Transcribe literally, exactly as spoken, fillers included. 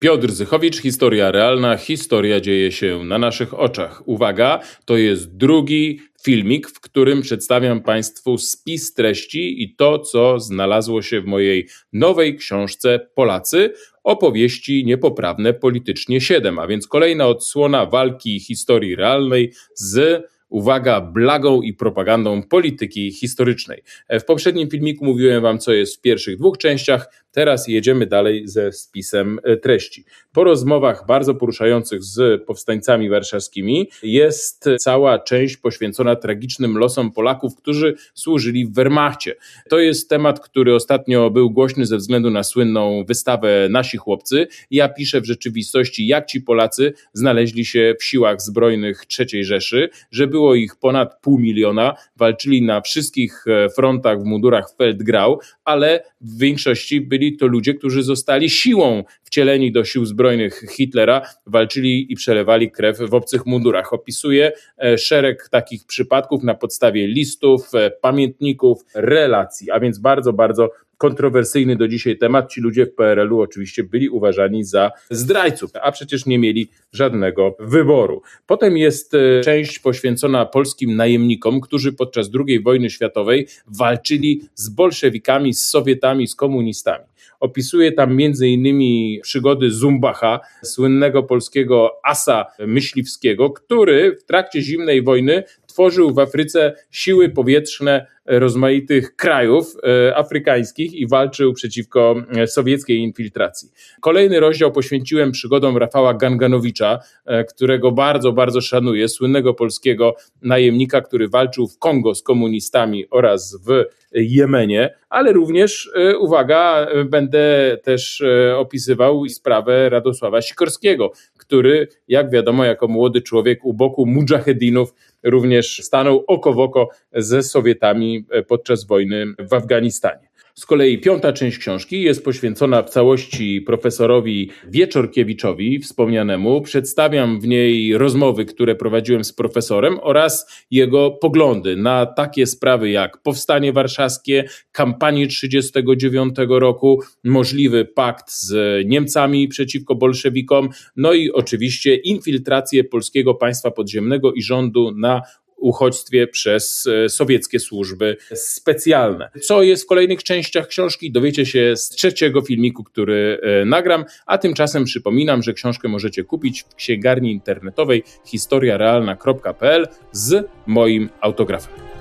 Piotr Zychowicz, historia realna, historia dzieje się na naszych oczach. Uwaga, to jest drugi filmik, w którym przedstawiam Państwu spis treści i to, co znalazło się w mojej nowej książce Polacy, opowieści niepoprawne politycznie siedem, a więc kolejna odsłona walki historii realnej z, uwaga, blagą i propagandą polityki historycznej. W poprzednim filmiku mówiłem Wam, co jest w pierwszych dwóch częściach, teraz jedziemy dalej ze spisem treści. Po rozmowach bardzo poruszających z powstańcami warszawskimi jest cała część poświęcona tragicznym losom Polaków, którzy służyli w Wehrmachcie. To jest temat, który ostatnio był głośny ze względu na słynną wystawę Nasi Chłopcy. Ja piszę w rzeczywistości, jak ci Polacy znaleźli się w siłach zbrojnych trzeciej Rzeszy, że było ich ponad pół miliona, walczyli na wszystkich frontach w mundurach Feldgrau, ale w większości byli to ludzie, którzy zostali siłą wcieleni do sił zbrojnych Hitlera, walczyli i przelewali krew w obcych mundurach. Opisuję szereg takich przypadków na podstawie listów, pamiętników, relacji, a więc bardzo, bardzo kontrowersyjny do dzisiaj temat. Ci ludzie w P R L u oczywiście byli uważani za zdrajców, a przecież nie mieli żadnego wyboru. Potem jest część poświęcona polskim najemnikom, którzy podczas drugiej wojny światowej walczyli z bolszewikami, z Sowietami, z komunistami. Opisuje tam między innymi przygody Zumbacha, słynnego polskiego asa myśliwskiego, który w trakcie zimnej wojny tworzył w Afryce siły powietrzne rozmaitych krajów e, afrykańskich i walczył przeciwko sowieckiej infiltracji. Kolejny rozdział poświęciłem przygodom Rafała Ganganowicza, e, którego bardzo, bardzo szanuję, słynnego polskiego najemnika, który walczył w Kongo z komunistami oraz w Jemenie, ale również, e, uwaga, będę też e, opisywał sprawę Radosława Sikorskiego, który, jak wiadomo, jako młody człowiek u boku mudżahedinów również stanął oko w oko ze Sowietami podczas wojny w Afganistanie. Z kolei piąta część książki jest poświęcona w całości profesorowi Wieczorkiewiczowi, wspomnianemu. Przedstawiam w niej rozmowy, które prowadziłem z profesorem oraz jego poglądy na takie sprawy jak powstanie warszawskie, kampanię trzydziestego dziewiątego roku, możliwy pakt z Niemcami przeciwko bolszewikom, no i oczywiście infiltrację polskiego państwa podziemnego i rządu na uchodźstwie przez sowieckie służby specjalne. Co jest w kolejnych częściach książki, dowiecie się z trzeciego filmiku, który nagram, a tymczasem przypominam, że książkę możecie kupić w księgarni internetowej historia realna kropka p l z moim autografem.